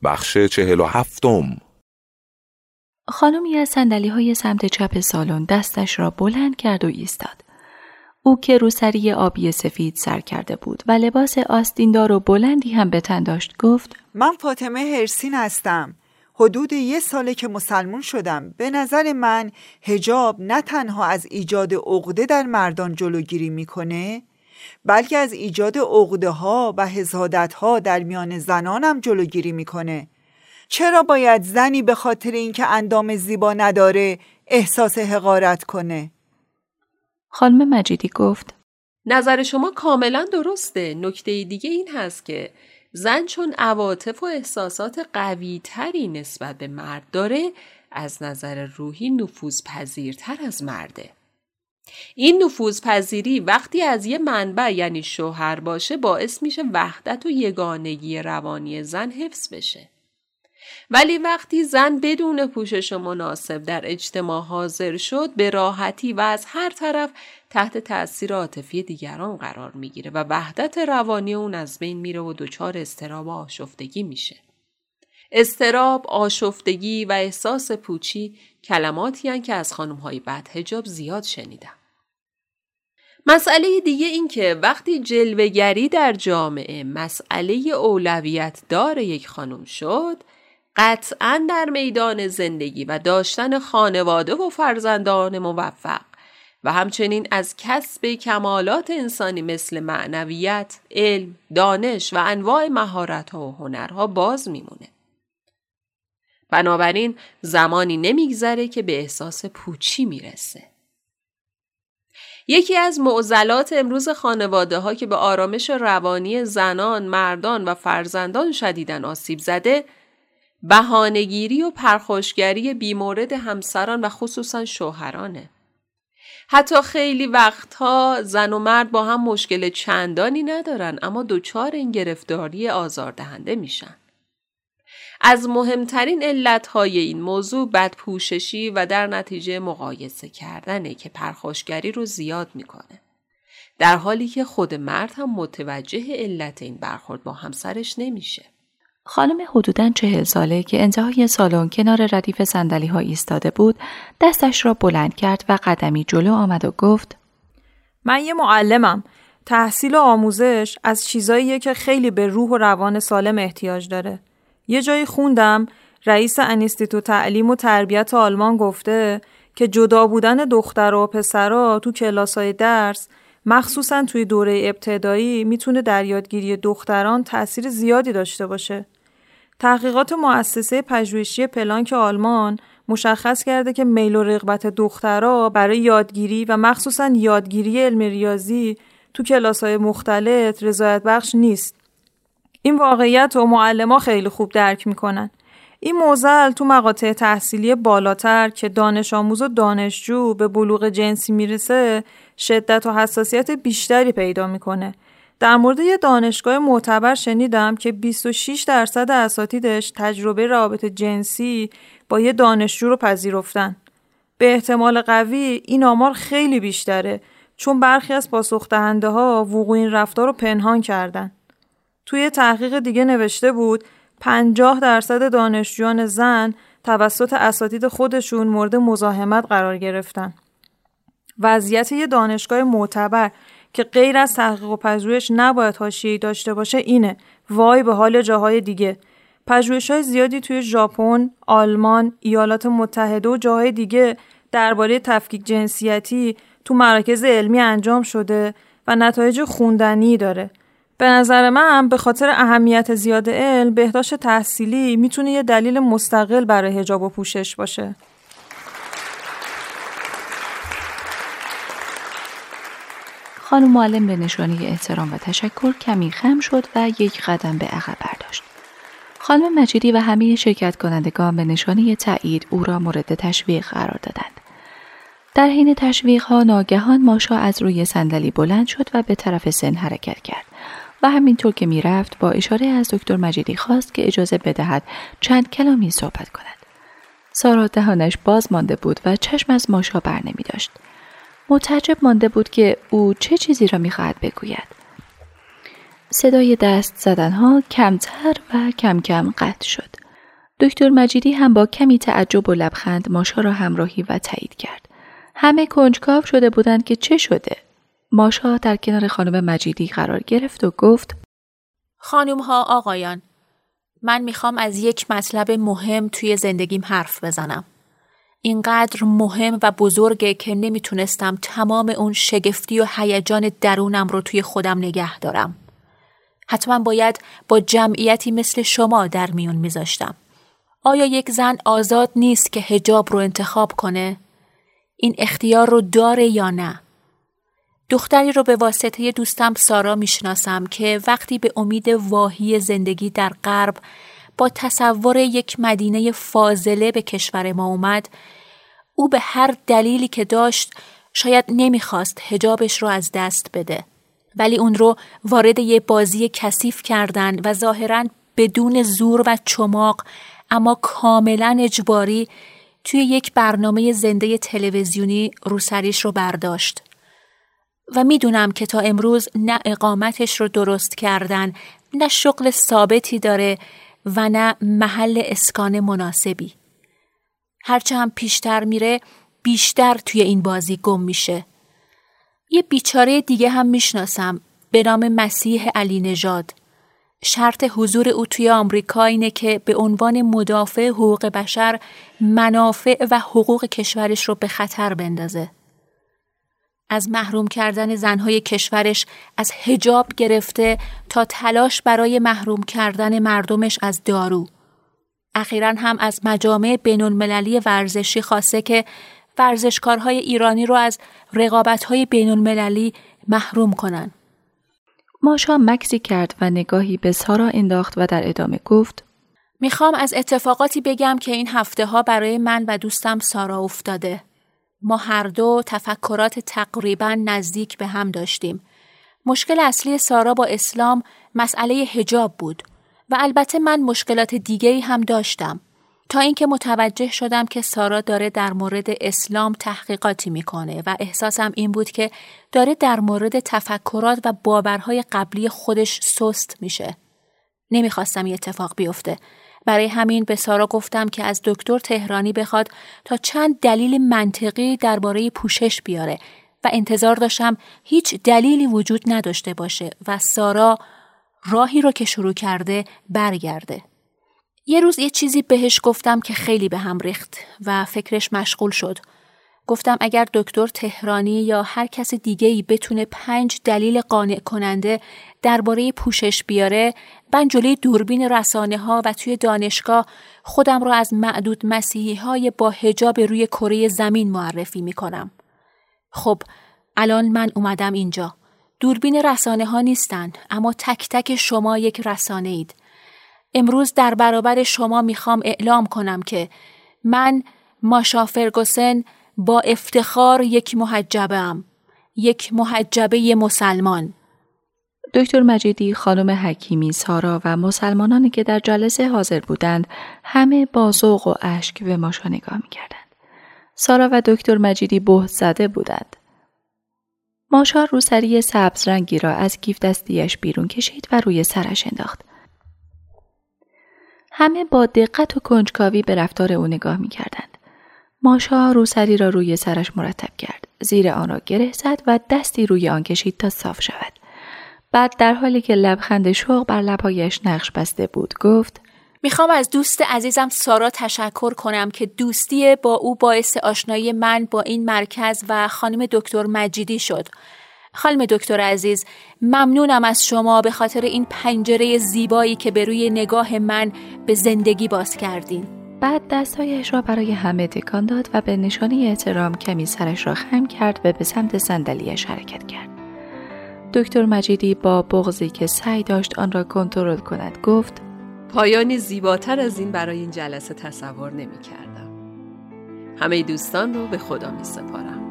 بخش 47. خانمی از صندلی‌های سمت چپ سالن دستش را بلند کرد و ایستاد. او که روسری آبی سفید سر کرده بود و لباس آستیندار و بلندی هم به تن داشت گفت: من فاطمه هرسین هستم. حدود 1 ساله که مسلمون شدم. به نظر من حجاب نه تنها از ایجاد عقده در مردان جلوگیری میکنه، بلکه از ایجاد عقده‌ها و حسادت‌ها در میان زنان هم جلوگیری میکنه. چرا باید زنی به خاطر اینکه اندام زیبا نداره احساس حقارت کنه؟ خانم مجیدی گفت: نظر شما کاملا درسته. نکته دیگه این هست که زن چون عواطف و احساسات قوی تری نسبت به مرد داره، از نظر روحی نفوذپذیرتر از مرده. این نفوذپذیری وقتی از یه منبع یعنی شوهر باشه باعث میشه وحدت و یگانگی روانی زن حفظ بشه. ولی وقتی زن بدون پوشش مناسب در اجتماع حاضر شد، به راحتی و از هر طرف تحت تأثیر عاطفی دیگران قرار میگیره و وحدت روانی اون از بین میره و دچار اضطراب و آشفتگی میشه. اضطراب، آشفتگی و احساس پوچی کلماتی هستند که از خانم‌های بدحجاب زیاد شنیدم. مسئله دیگه این که وقتی جلوه‌گری در جامعه مسئله اولویت دار یک خانم شد، قطعاً در میدان زندگی و داشتن خانواده و فرزندان موفق و همچنین از کسب کمالات انسانی مثل معنویت، علم، دانش و انواع مهارت‌ها و هنرها باز میمونه. بنابراین زمانی نمیگذره که به احساس پوچی میرسه. یکی از معضلات امروز خانواده‌ها که به آرامش روانی زنان، مردان و فرزندان شدیداً آسیب زده، بهانه‌گیری و پرخاشگری بیمورد همسران و خصوصاً شوهرانه. حتی خیلی وقتها زن و مرد با هم مشکل چندانی ندارن، اما دچار این گرفتاری آزاردهنده میشن. از مهمترین علتهای این موضوع بدپوششی و در نتیجه مقایسه کردنه که پرخاشگری رو زیاد میکنه، در حالی که خود مرد هم متوجه علت این برخورد با همسرش نمیشه. خانم حدوداً 40 ساله که انتهای سالن کنار ردیف صندلی‌ها ایستاده بود، دستش را بلند کرد و قدمی جلو آمد و گفت: من یه معلمم. تحصیل و آموزش از چیزاییه که خیلی به روح و روان سالم احتیاج داره. یه جایی خوندم رئیس انستیتوت تعلیم و تربیت آلمان گفته که جدا بودن دختر و پسرها تو کلاسای درس، مخصوصاً توی دوره ابتدایی، میتونه در یادگیری دختران تأثیر زیادی داشته باشه. تحقیقات مؤسسه پژوهشی پلانک آلمان مشخص کرده که میل و رغبت دخترها برای یادگیری و مخصوصاً یادگیری علم ریاضی تو کلاس‌های مختلف رضایت بخش نیست. این واقعیت رو معلم‌ها خیلی خوب درک میکنن. این معضل تو مقاطع تحصیلی بالاتر که دانش آموز و دانشجو به بلوغ جنسی میرسه شدت و حساسیت بیشتری پیدا میکنه. در مورد یه دانشگاه معتبر شنیدم که 26% اساتیدش تجربه روابط جنسی با یه دانشجو رو پذیرفتن. به احتمال قوی این آمار خیلی بیشتره، چون برخی از پاسخ‌دهنده‌ها وقوع این رفتار رو پنهان کردن. توی تحقیق دیگه نوشته بود 50% دانشجویان زن توسط اساتید خودشون مورد مزاحمت قرار گرفتن. وضعیت یه دانشگاه معتبر که غیر از تحقیق و پژوهش نباید حاشیه‌ای داشته باشه اینه. وای به حال جاهای دیگه. پژوهش‌های زیادی توی ژاپن، آلمان، ایالات متحده و جاهای دیگه درباره تفکیک جنسیتی تو مراکز علمی انجام شده و نتایج خوندنی داره. به نظر من به خاطر اهمیت زیاد علم، بهداشت تحصیلی میتونه یه دلیل مستقل برای حجاب و پوشش باشه. خانم معلم به نشانه احترام و تشکر کمی خم شد و یک قدم به عقب برداشت. خانم مجیدی و همه شرکت کنندگان به نشانه تایید او را مورد تشویق قرار دادند. در حین تشویق‌ها ناگهان ماشا از روی صندلی بلند شد و به طرف سن حرکت کرد و همینطور که میرفت با اشاره از دکتر مجیدی خواست که اجازه بدهد چند کلامی صحبت کند. سارا دهانش باز مانده بود و چشم از ماشا بر نمی داشت. متعجب مانده بود که او چه چیزی را می‌خواهد بگوید. صدای دست زدنها کمتر و کم کم قطع شد. دکتر مجیدی هم با کمی تعجب و لبخند ماشا را همراهی و تایید کرد. همه کنجکاو شده بودند که چه شده. ماشا در کنار خانم مجیدی قرار گرفت و گفت: خانم ها آقایان، من میخوام از یک مطلب مهم توی زندگیم حرف بزنم. اینقدر مهم و بزرگه که نمیتونستم تمام اون شگفتی و هیجان درونم رو توی خودم نگه دارم. حتما باید با جمعیتی مثل شما در میون میذاشتم. آیا یک زن آزاد نیست که حجاب رو انتخاب کنه؟ این اختیار رو داره یا نه؟ دختری رو به واسطه دوستم سارا میشناسم که وقتی به امید واهی زندگی در غرب با تصور یک مدینه فاضله به کشور ما اومد، او به هر دلیلی که داشت شاید نمیخواست حجابش رو از دست بده. ولی اون رو وارد یه بازی کثیف کردن و ظاهراً بدون زور و چماق اما کاملاً اجباری توی یک برنامه زنده تلویزیونی روسریش رو برداشت. و میدونم که تا امروز نه اقامتش رو درست کردن، نه شغل ثابتی داره و نه محل اسکان مناسبی. هرچه هم پیشتر میره بیشتر توی این بازی گم میشه. یه بیچاره دیگه هم میشناسم به نام مسیح علی نژاد. شرط حضور او توی آمریکا اینه که به عنوان مدافع حقوق بشر منافع و حقوق کشورش رو به خطر بندازه. از محروم کردن زنهای کشورش از حجاب گرفته تا تلاش برای محروم کردن مردمش از دارو. اخیراً هم از مجامع بین‌المللی ورزشی خواسته که ورزشکارهای ایرانی رو از رقابت‌های بین‌المللی محروم کنن. ماشا مکسی کرد و نگاهی به سارا انداخت و در ادامه گفت: میخوام از اتفاقاتی بگم که این هفته ها برای من و دوستم سارا افتاده. ما هر دو تفکرات تقریباً نزدیک به هم داشتیم. مشکل اصلی سارا با اسلام مسئله حجاب بود و البته من مشکلات دیگه‌ای هم داشتم، تا اینکه متوجه شدم که سارا داره در مورد اسلام تحقیقاتی میکنه و احساسم این بود که داره در مورد تفکرات و باورهای قبلی خودش سست میشه. نمیخواستم این اتفاق بیفته. برای همین به سارا گفتم که از دکتر تهرانی بخواد تا چند دلیل منطقی درباره پوشش بیاره و انتظار داشتم هیچ دلیلی وجود نداشته باشه و سارا راهی رو که شروع کرده برگرده. یه روز یه چیزی بهش گفتم که خیلی به هم ریخت و فکرش مشغول شد. گفتم اگر دکتر تهرانی یا هر کس دیگه‌ای بتونه 5 دلیل قانع کننده درباره پوشش بیاره، من جلوی دوربین رسانه‌ها و توی دانشگاه خودم رو از معدود مسیحی‌های با حجاب روی کره زمین معرفی می‌کنم. خب الان من اومدم اینجا. دوربین رسانه‌ها نیستن، اما تک تک شما یک رسانه اید. امروز در برابر شما میخوام اعلام کنم که من ماشا فرگوسن با افتخار یک محجبه‌ام، یک محجبه مسلمان. دکتر مجیدی، خانم حکیمی، سارا و مسلمانانی که در جلسه حاضر بودند همه با ذوق و اشک به ماشا نگاه می‌کردند. سارا و دکتر مجیدی بهت زده بودند. ماشا روسری سبز رنگی را از کیف دستیش بیرون کشید و روی سرش انداخت. همه با دقت و کنجکاوی به رفتار او نگاه می‌کردند. ماشا روسری را روی سرش مرتب کرد. زیر آن را گره زد و دستی روی آن کشید تا صاف شود. بعد در حالی که لبخند شوق بر لب‌هایش نقش بسته بود گفت: میخوام از دوست عزیزم سارا تشکر کنم که دوستی با او باعث آشنایی من با این مرکز و خانم دکتر مجیدی شد. خانم دکتر عزیز، ممنونم از شما به خاطر این پنجره زیبایی که به روی نگاه من به زندگی باز کردین. بعد دستایش را برای همه تکان داد و به نشانه احترام کمی سرش را خم کرد و به سمت صندلی‌اش حرکت کرد. دکتر مجیدی با بغضی که سعی داشت آن را کنترل کند گفت: پایانی زیباتر از این برای این جلسه تصور نمی کردم. همه دوستان رو به خدا می سپارم.